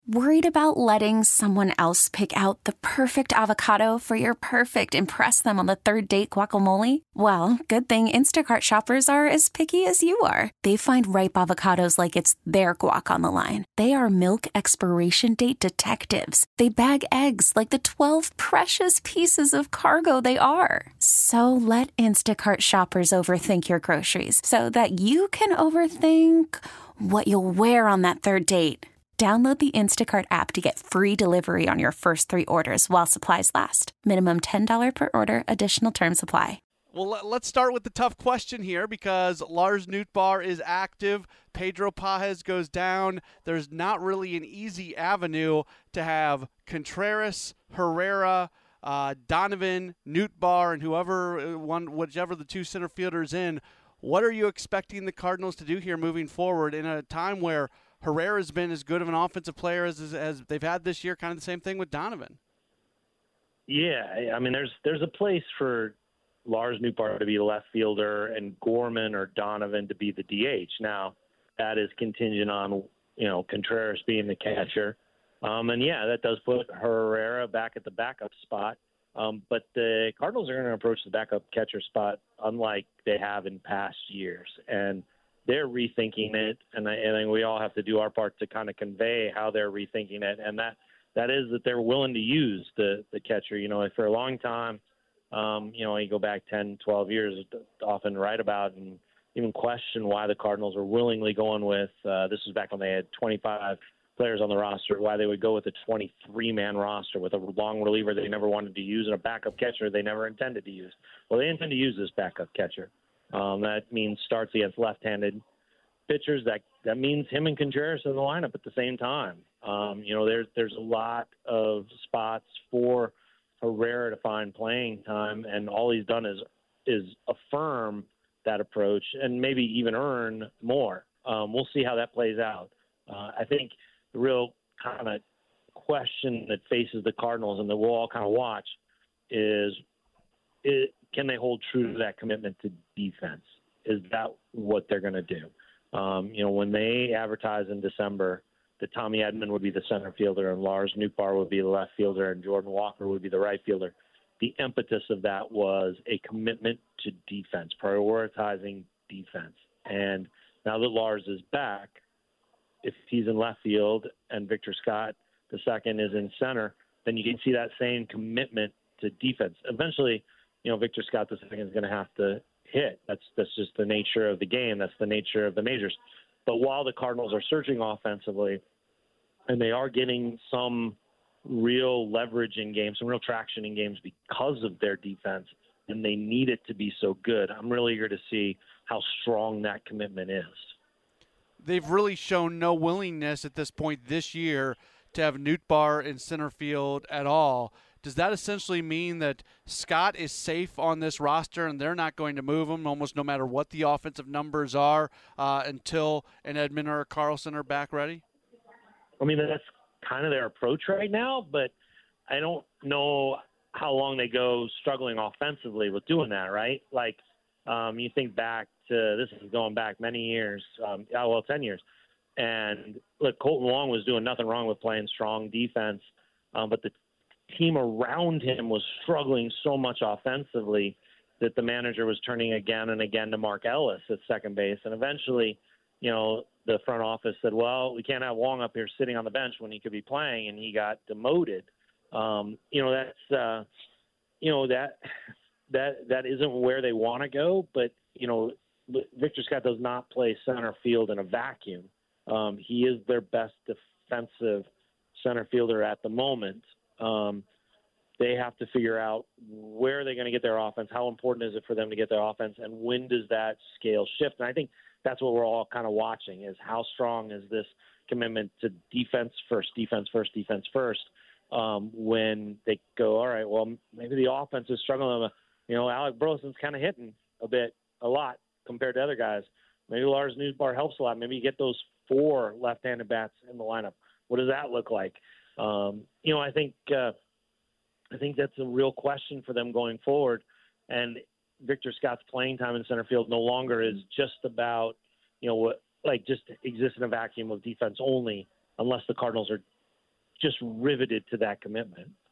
Worried about letting someone else pick out the perfect avocado for your perfect impress them on the third date guacamole? Well, good thing Instacart shoppers are as picky as you are. They find ripe avocados like it's their guac on the line. They are milk expiration date detectives. They bag eggs like the 12 precious pieces of cargo they are. So let Instacart shoppers overthink your groceries so that you can overthink what you'll wear on that third date. Download the Instacart app to get free delivery on your first 3 orders while supplies last. Minimum $10 per order. Additional terms apply. Well, let's start with the tough question here because Lars Nootbaar is active. Pedro Pages goes down. There's not really an easy avenue to have Contreras, Herrera, Donovan, Nootbaar, and whichever the 2 center fielders in. What are you expecting the Cardinals to do here moving forward in a time where Herrera's been as good of an offensive player as they've had this year? Kind of the same thing with Donovan. Yeah, I mean, there's a place for Lars Nootbaar to be the left fielder and Gorman or Donovan to be the DH. Now, that is contingent on, Contreras being the catcher. And, yeah, that does put Herrera back at the backup spot. But the Cardinals are going to approach the backup catcher spot unlike they have in past years. And they're rethinking it, and I think we all have to do our part to kind of convey how they're rethinking it, and that is that they're willing to use the catcher. For a long time, you go back 10, 12 years, often write about and even question why the Cardinals are willingly going with, this was back when they had 25 players on the roster, why they would go with a 23-man roster with a long reliever they never wanted to use and a backup catcher they never intended to use. Well, they intend to use this backup catcher. That means starts against left-handed pitchers. That means him and Contreras in the lineup at the same time. There's a lot of spots for Herrera to find playing time, and all he's done is affirm that approach and maybe even earn more. We'll see how that plays out. I think the real kind of question that faces the Cardinals and that we'll all kind of watch is can they hold true to that commitment to defense? Is that what they're going to do? When they advertised in December that Tommy Edman would be the center fielder and Lars Nootbaar would be the left fielder and Jordan Walker would be the right fielder, the impetus of that was a commitment to defense, prioritizing defense. And now that Lars is back, if he's in left field and Victor Scott, the second, is in center, then you can see that same commitment to defense. Eventually, Victor Scott, the second, is going to have to hit. That's just the nature of the game. That's the nature of the majors. But while the Cardinals are surging offensively, and they are getting some real leverage in games, some real traction in games because of their defense, and they need it to be so good, I'm really eager to see how strong that commitment is. They've really shown no willingness at this point this year to have Nootbaar in center field at all. Does that essentially mean that Scott is safe on this roster and they're not going to move him almost no matter what the offensive numbers are until an Edman or a Carlson are back ready? I mean, that's kind of their approach right now, but I don't know how long they go struggling offensively with doing that, right? Like, you think back to, this is going back many years, 10 years. And look, Colton Wong was doing nothing wrong with playing strong defense, but the team around him was struggling so much offensively that the manager was turning again and again to Mark Ellis at second base. And eventually, the front office said, well, we can't have Wong up here sitting on the bench when he could be playing, and he got demoted. That isn't where they want to go, but, Victor Scott does not play center field in a vacuum. He is their best defensive center fielder at the moment. They have to figure out where they're going to get their offense, how important is it for them to get their offense, and when does that scale shift? And I think that's what we're all kind of watching, is how strong is this commitment to defense first, when they go, all right, well, maybe the offense is struggling. Alec Burleson's kind of hitting a lot compared to other guys. Maybe Lars Nootbaar helps a lot. Maybe you get those 4 left-handed bats in the lineup. What does that look like? I think that's a real question for them going forward. And Victor Scott's playing time in center field no longer is just about, just exists in a vacuum of defense only, unless the Cardinals are just riveted to that commitment.